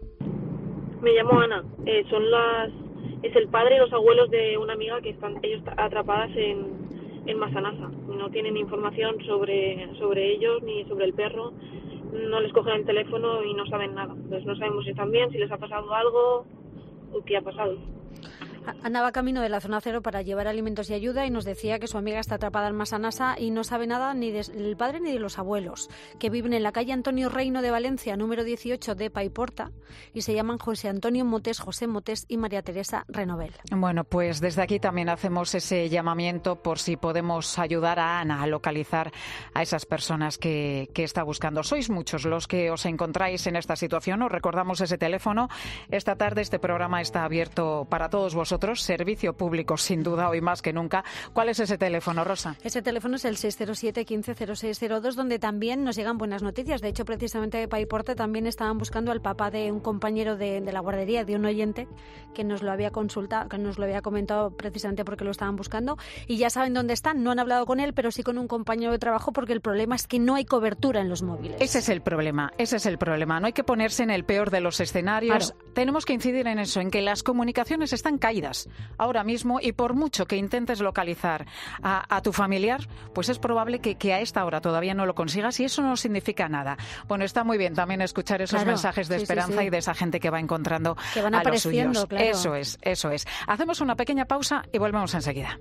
Me llamo Ana, eh, son las, es el padre y los abuelos de una amiga que están ellos atrapadas en, en Massanassa. No tienen información sobre, sobre ellos ni sobre el perro, no les cogen el teléfono y no saben nada. Entonces no sabemos si están bien, si les ha pasado algo o qué ha pasado. Ana va camino de la zona cero para llevar alimentos y ayuda y nos decía que su amiga está atrapada en Massanassa y no sabe nada ni del padre ni de los abuelos, que viven en la calle Antonio Reino de Valencia, número dieciocho de Paiporta, y se llaman José Antonio Motés, José Motés y María Teresa Renovel. Bueno, pues desde aquí también hacemos ese llamamiento por si podemos ayudar a Ana a localizar a esas personas que, que está buscando. Sois muchos los que os encontráis en esta situación. Os recordamos ese teléfono. Esta tarde este programa está abierto para todos vosotros. Servicio público, sin duda, hoy más que nunca. ¿Cuál es ese teléfono, Rosa? Ese teléfono es el seis cero siete, quince, cero seis cero dos, donde también nos llegan buenas noticias. De hecho, precisamente de Paiporta también estaban buscando al papá de un compañero de, de la guardería, de un oyente que nos lo había consultado, que nos lo había comentado precisamente porque lo estaban buscando. Y ya saben dónde están. No han hablado con él, pero sí con un compañero de trabajo, porque el problema es que no hay cobertura en los móviles. Ese es el problema, ese es el problema. No hay que ponerse en el peor de los escenarios. Claro. Tenemos que incidir en eso, en que las comunicaciones están caídas ahora mismo, y por mucho que intentes localizar a, a tu familiar, pues es probable que, que a esta hora todavía no lo consigas, y eso no significa nada. Bueno, está muy bien también escuchar esos claro, mensajes de sí, esperanza sí, sí. y de esa gente que va encontrando que van a los suyos. Claro. Eso es, eso es. Hacemos una pequeña pausa y volvemos enseguida.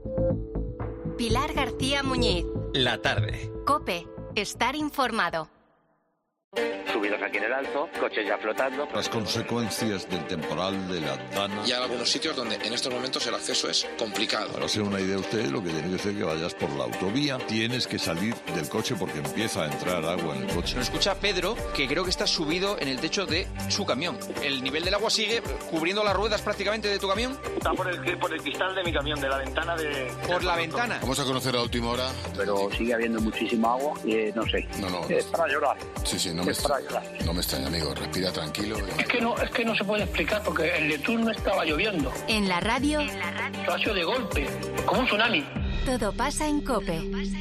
Pilar García Muñiz. La tarde. COPE. Estar informado. Subidos aquí en el Alto, coches ya flotando. Las consecuencias del temporal de la Dana. Y hay algunos sitios donde en estos momentos el acceso es complicado. Para hacer una idea usted, lo que tiene que hacer es que vayas por la autovía. Tienes que salir del coche porque empieza a entrar agua en el coche. Nos escucha Pedro, que creo que está subido en el techo de su camión. El nivel del agua sigue cubriendo las ruedas prácticamente de tu camión. Está por el, por el cristal de mi camión, de la ventana de... ¿Por la ventana? Vamos a conocer a última hora. Pero sigue habiendo muchísima agua y eh, no sé. No, no. Es para llorar. Sí, sí, no me está... No me extraña, amigo. Respira tranquilo. Es que no, es que no se puede explicar porque en el turno estaba lloviendo. En la radio. En la radio. Ha sido de golpe, como un tsunami. Todo pasa en COPE.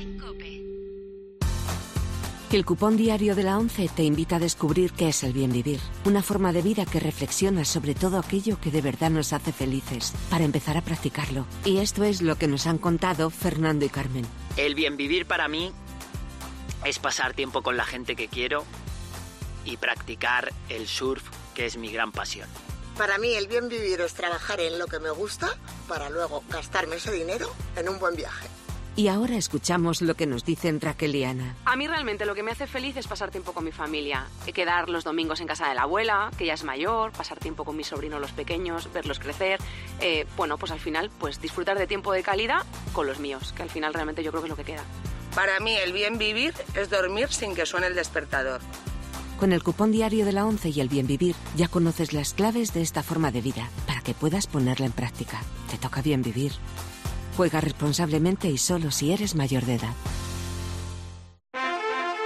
El cupón diario de la ONCE te invita a descubrir qué es el bien vivir. Una forma de vida que reflexiona sobre todo aquello que de verdad nos hace felices, para empezar a practicarlo. Y esto es lo que nos han contado Fernando y Carmen. El bien vivir para mí es pasar tiempo con la gente que quiero y practicar el surf, que es mi gran pasión. Para mí el bien vivir es trabajar en lo que me gusta para luego gastarme ese dinero en un buen viaje. Y ahora escuchamos lo que nos dicen Raquel y Ana. A mí realmente lo que me hace feliz es pasar tiempo con mi familia. Quedar los domingos en casa de la abuela, que ya es mayor, pasar tiempo con mis sobrinos los pequeños, verlos crecer. Eh, bueno, pues al final, pues disfrutar de tiempo de calidad con los míos, que al final realmente yo creo que es lo que queda. Para mí el bien vivir es dormir sin que suene el despertador. Con el cupón diario de la ONCE y el bien vivir, ya conoces las claves de esta forma de vida para que puedas ponerla en práctica. Te toca bien vivir. Juega responsablemente y solo si eres mayor de edad.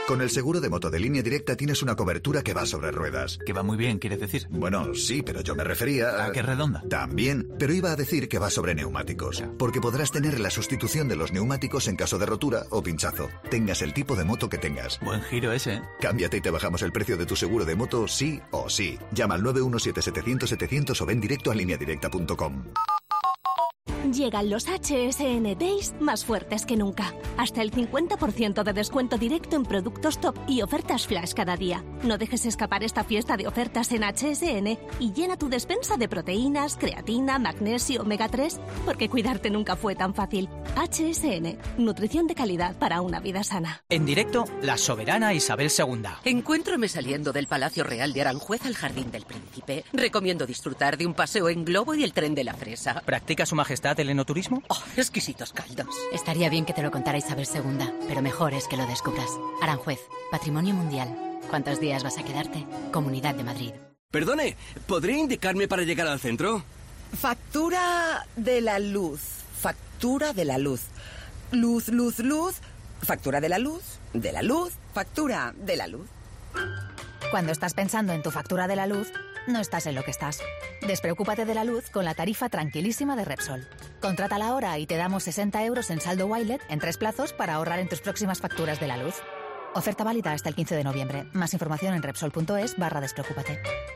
Con el seguro de moto de Línea Directa tienes una cobertura que va sobre ruedas. Que va muy bien, ¿quieres decir? Bueno, sí, pero yo me refería a... ¿A qué redonda? También, pero iba a decir que va sobre neumáticos. Porque podrás tener la sustitución de los neumáticos en caso de rotura o pinchazo. Tengas el tipo de moto que tengas. Buen giro ese, ¿eh? Cámbiate y te bajamos el precio de tu seguro de moto sí o sí. Llama al nueve uno siete siete cero cero setecientos o ven directo a línea directa punto com. Llegan los H S N Days más fuertes que nunca. Hasta el cincuenta por ciento de descuento directo en productos top y ofertas flash cada día. No dejes escapar esta fiesta de ofertas en H S N y llena tu despensa de proteínas, creatina, magnesio, omega tres, porque cuidarte nunca fue tan fácil. H S N, nutrición de calidad para una vida sana. En directo, la soberana Isabel segunda. Encuéntrome saliendo del Palacio Real de Aranjuez al Jardín del Príncipe. Recomiendo disfrutar de un paseo en globo y el tren de la fresa. ¿Practica su majestad el enoturismo? Oh, exquisitos caldos. Estaría bien que te lo contara Isabel segunda, pero mejor es que lo descubras. Aranjuez, Patrimonio Mundial. ¿Cuántos días vas a quedarte? Comunidad de Madrid. Perdone, ¿podría indicarme para llegar al centro? Factura de la luz. Factura de la luz. Luz, luz, luz. Factura de la luz. De la luz. Factura de la luz. Cuando estás pensando en tu factura de la luz, no estás en lo que estás. Despreocúpate de la luz con la tarifa tranquilísima de Repsol. Contrátala ahora y te damos sesenta euros en saldo Wilet en tres plazos para ahorrar en tus próximas facturas de la luz. Oferta válida hasta el quince de noviembre. Más información en repsol.es barra despreocúpate.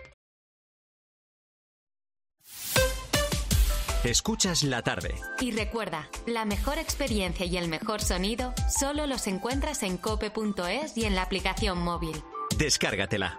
Escuchas la tarde. Y recuerda, la mejor experiencia y el mejor sonido solo los encuentras en cope punto es y en la aplicación móvil. Descárgatela.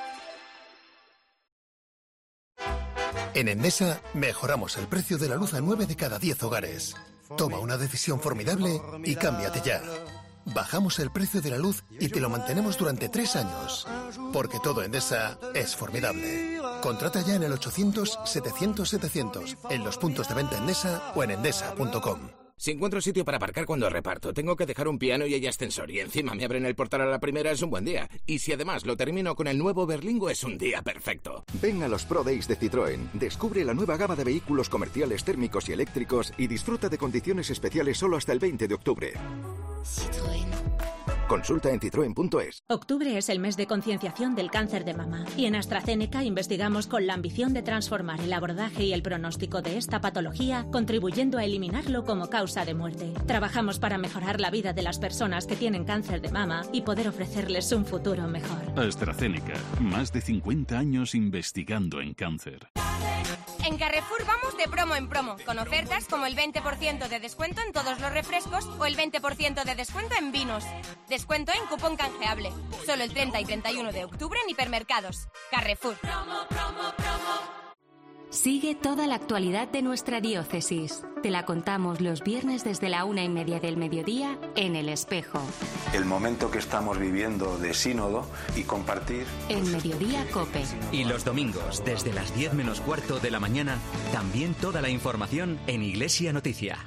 En Endesa mejoramos el precio de la luz a nueve de cada diez hogares. Toma una decisión formidable y cámbiate ya. Bajamos el precio de la luz y te lo mantenemos durante tres años. Porque todo Endesa es formidable. Contrata ya en el ochocientos setecientos setecientos, en los puntos de venta Endesa o en endesa punto com. Si encuentro sitio para aparcar cuando reparto, tengo que dejar un piano y hay ascensor y encima me abren el portal a la primera, es un buen día. Y si además lo termino con el nuevo Berlingo, es un día perfecto. Ven a los Pro Days de Citroën, descubre la nueva gama de vehículos comerciales térmicos y eléctricos y disfruta de condiciones especiales solo hasta el veinte de octubre. Citroën. Consulta en citroen punto es. Octubre es el mes de concienciación del cáncer de mama y en AstraZeneca investigamos con la ambición de transformar el abordaje y el pronóstico de esta patología, contribuyendo a eliminarlo como causa de muerte. Trabajamos para mejorar la vida de las personas que tienen cáncer de mama y poder ofrecerles un futuro mejor. AstraZeneca, más de cincuenta años investigando en cáncer. En Carrefour vamos de promo en promo, con ofertas como el veinte por ciento de descuento en todos los refrescos o el veinte por ciento de descuento en vinos. Descuento en cupón canjeable. Solo el treinta y treinta y uno de octubre en hipermercados. Carrefour. Promo, promo, promo. Sigue toda la actualidad de nuestra diócesis. Te la contamos los viernes desde la una y media del mediodía en El Espejo. El momento que estamos viviendo de sínodo y compartir. En Mediodía Cope. Y los domingos, desde las diez menos cuarto de la mañana, también toda la información en Iglesia Noticia.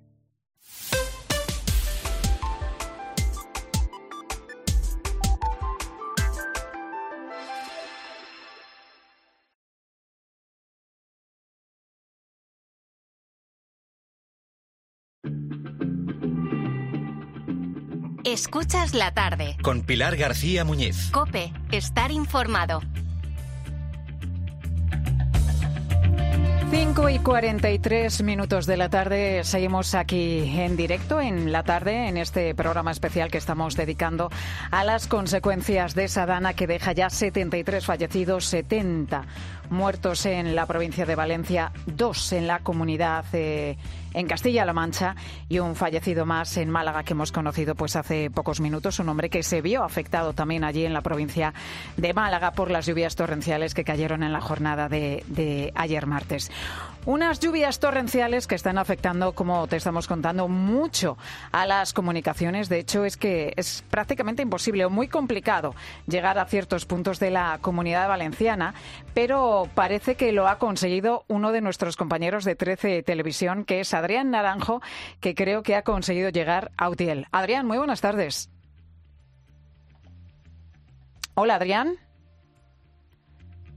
Escuchas la tarde. Con Pilar García Muñiz. Cope, estar informado. cinco y cuarenta y tres minutos de la tarde, seguimos aquí en directo en la tarde, en este programa especial que estamos dedicando a las consecuencias de esa dana que deja ya setenta y tres fallecidos, setenta muertos en la provincia de Valencia, dos en la comunidad eh, en Castilla-La Mancha y un fallecido más en Málaga que hemos conocido pues hace pocos minutos, un hombre que se vio afectado también allí en la provincia de Málaga por las lluvias torrenciales que cayeron en la jornada de, de ayer martes. Unas lluvias torrenciales que están afectando, como te estamos contando, mucho a las comunicaciones. De hecho, es que es prácticamente imposible o muy complicado llegar a ciertos puntos de la Comunidad Valenciana, pero parece que lo ha conseguido uno de nuestros compañeros de trece Televisión, que es Adrián Naranjo, que creo que ha conseguido llegar a Utiel. Adrián, muy buenas tardes. Hola, Adrián.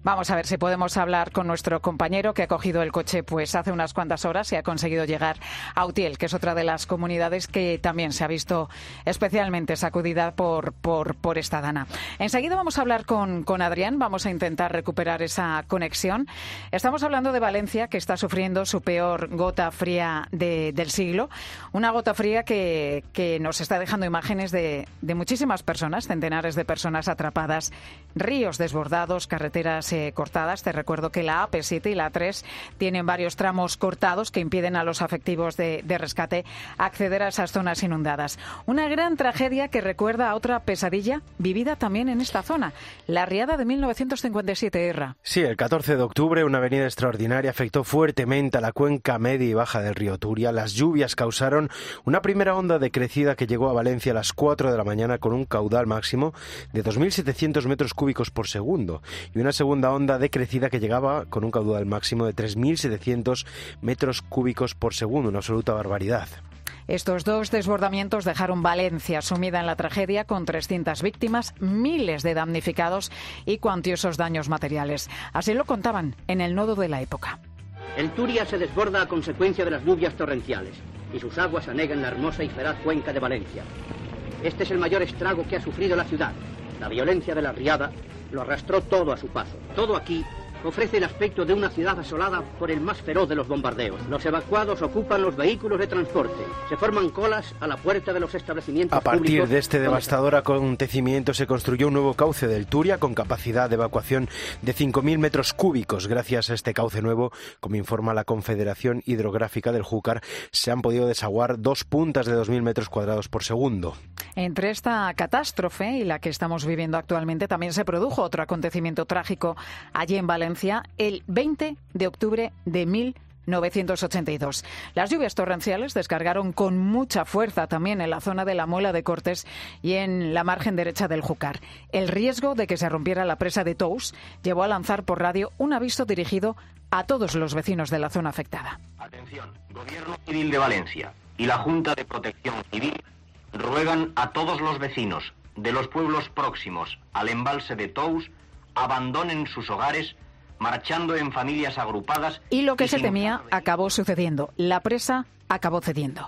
Vamos a ver si podemos hablar con nuestro compañero que ha cogido el coche pues hace unas cuantas horas y ha conseguido llegar a Utiel, que es otra de las comunidades que también se ha visto especialmente sacudida por, por, por esta dana. Enseguida vamos a hablar con, con Adrián, vamos a intentar recuperar esa conexión. Estamos hablando de Valencia, que está sufriendo su peor gota fría de, del siglo. Una gota fría que, que nos está dejando imágenes de, de muchísimas personas, centenares de personas atrapadas, ríos desbordados, carreteras cortadas. Te recuerdo que la A P siete y la A tres tienen varios tramos cortados que impiden a los efectivos de, de rescate acceder a esas zonas inundadas. Una gran tragedia que recuerda a otra pesadilla vivida también en esta zona, la riada de mil novecientos cincuenta y siete, Erra. Sí, el catorce de octubre una avenida extraordinaria afectó fuertemente a la cuenca media y baja del río Turia. Las lluvias causaron una primera onda de crecida que llegó a Valencia a las cuatro de la mañana con un caudal máximo de dos mil setecientos metros cúbicos por segundo y una segunda onda de crecida que llegaba con un caudal máximo de tres mil setecientos metros cúbicos por segundo, una absoluta barbaridad. Estos dos desbordamientos dejaron Valencia sumida en la tragedia con trescientas víctimas, miles de damnificados y cuantiosos daños materiales. Así lo contaban en el nodo de la época. El Turia se desborda a consecuencia de las lluvias torrenciales y sus aguas anegan la hermosa y feraz cuenca de Valencia. Este es el mayor estrago que ha sufrido la ciudad. La violencia de la riada lo arrastró todo a su paso. Todo aquí ofrece el aspecto de una ciudad asolada por el más feroz de los bombardeos. Los evacuados ocupan los vehículos de transporte. Se forman colas a la puerta de los establecimientos públicos. A partir públicos, de este devastador acontecimiento se construyó un nuevo cauce del Turia con capacidad de evacuación de cinco mil metros cúbicos. Gracias a este cauce nuevo, como informa la Confederación Hidrográfica del Júcar, se han podido desaguar dos puntas de dos mil metros cuadrados por segundo. Entre esta catástrofe y la que estamos viviendo actualmente también se produjo otro acontecimiento trágico allí en Valencia el veinte de octubre de mil novecientos ochenta y dos. Las lluvias torrenciales descargaron con mucha fuerza también en la zona de la Muela de Cortes y en la margen derecha del Júcar. El riesgo de que se rompiera la presa de Tous llevó a lanzar por radio un aviso dirigido a todos los vecinos de la zona afectada. Atención, Gobierno Civil de Valencia y la Junta de Protección Civil ruegan a todos los vecinos de los pueblos próximos al embalse de Tous abandonen sus hogares marchando en familias agrupadas. Y lo que se temía acabó sucediendo. La presa acabó cediendo.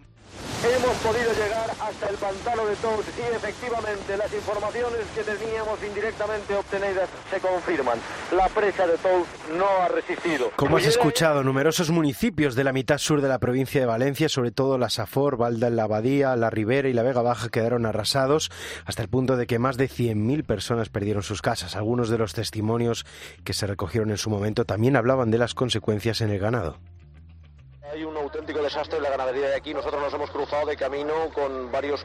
Hemos podido llegar hasta el pantano de Tous y efectivamente las informaciones que teníamos indirectamente obtenidas se confirman. La presa de Tous no ha resistido. Como has escuchado, numerosos municipios de la mitad sur de la provincia de Valencia, sobre todo la Safor, Valda, la Abadía, la Ribera y la Vega Baja, quedaron arrasados hasta el punto de que más de cien mil personas perdieron sus casas. Algunos de los testimonios que se recogieron en su momento también hablaban de las consecuencias en el ganado. Hay un auténtico desastre en la ganadería de aquí. Nosotros nos hemos cruzado de camino con varios